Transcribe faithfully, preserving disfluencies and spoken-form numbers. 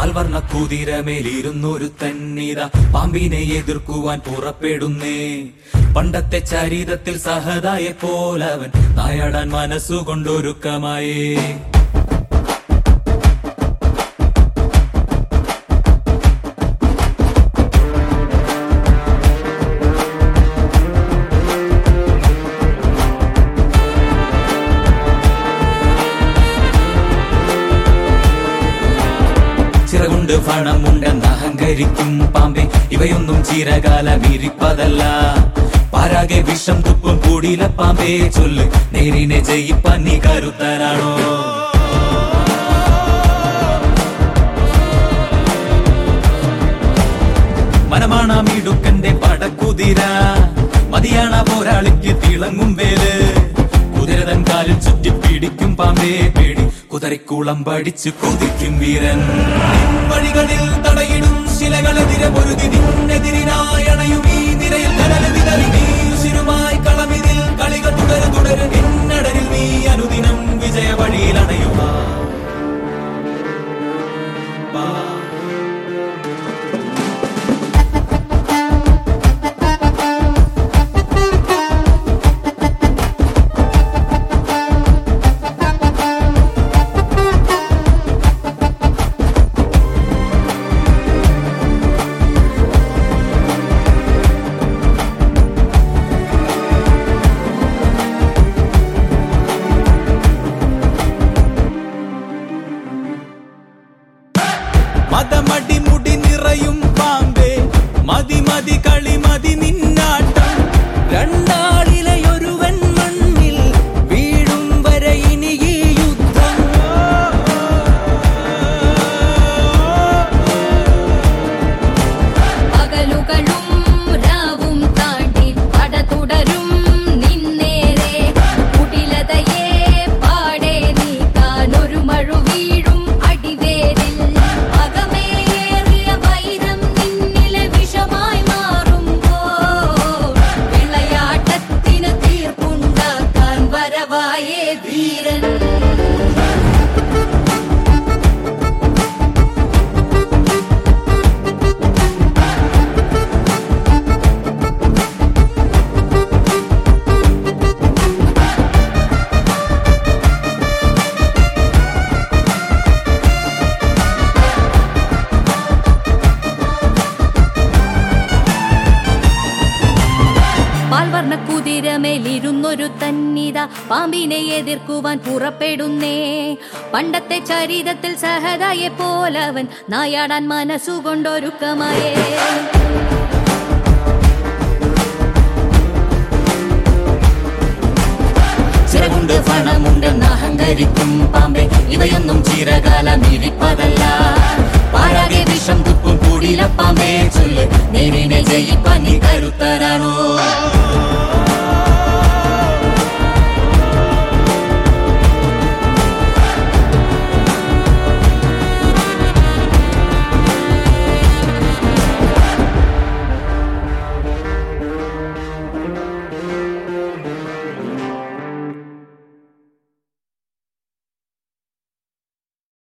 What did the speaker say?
പാൽവർണ്ണ കുതിരമേലിരുന്നൊരു തന്നിത പാമ്പിനെ എതിർക്കുവാൻ പുറപ്പെടുന്നേ. പണ്ടത്തെ ചരിതത്തിൽ സഹതായെ പോലവൻ നായാടാൻ മനസ്സുകൊണ്ടൊരുക്കമായേ. ചിറകുണ്ട് പണമുണ്ടെന്ന് അഹങ്കരിക്കും പാമ്പെ, ഇവയൊന്നും ചിരകാലം ഇരിപ്പതല്ല. പാരാകെ വിഷം തുപ്പും കൂടിയില പാമ്പേ ചൊല്ല്, നേരിനെ ജയിപ്പാൻ നീ കരുത്തനാണോ? മനമാണ മിടുക്കന്റെ പടക്കുതിര, മതിയാണ പോരാളിക്ക് തിളങ്ങും വേല്. കുതിരതൻ കാലിൽ ചുറ്റി പിടിക്കും പാമ്പേ പേടി, കുതിരക്കുളം പഠിച്ചു കൊതിക്കും വീരൻ. വഴികളിൽ തടയിടും ശിലകളെതിരെ പൊരുതി നിന്നെതിരിനായണയും ഈ നിരയിൽ കടല് വിതറി. നീ ഉശിരുമായി കളമിതിൽ കളികൾ തുടരു തുടരു, എന്നടരിൽ നീ അനുദിനം വിജയ വഴിയിൽ അണയുക. മതമടി മുടി നിറയും പാമ്പേ, മതി മതി കളി മതി നിന്നാട്ടം. രണ്ടാളിലയൊരുവൻ മണ്ണിൽ വീഴും വരെ ഇനി ഈ യുദ്ധം. പകലുകളും രാവും താണ്ടി പട തുടരും നിന്നേരെ. കുടിലതയെ പാടെ നീക്കാൻ ഒരു മഴു വീഴും അടിവേരിൽ. വീരൻ പാൽവർണ്ണ കുതിരമേലിരുന്നൊരു തന്നിത പാമ്പിനെ എതിർക്കുവാൻ പുറപ്പെടുന്നേ. പണ്ടത്തെ ചരിതത്തിൽ സഹതായെ പോലവൻ നായാടാൻ മനസ്സുകൊണ്ടൊരുക്കമായേ. ചിറകുണ്ട് പണമുണ്ടെന്ന് അഹങ്കരിക്കും പാമ്പെ, ഇവയൊന്നും ചിരകാലം ഇരിപ്പതല്ല.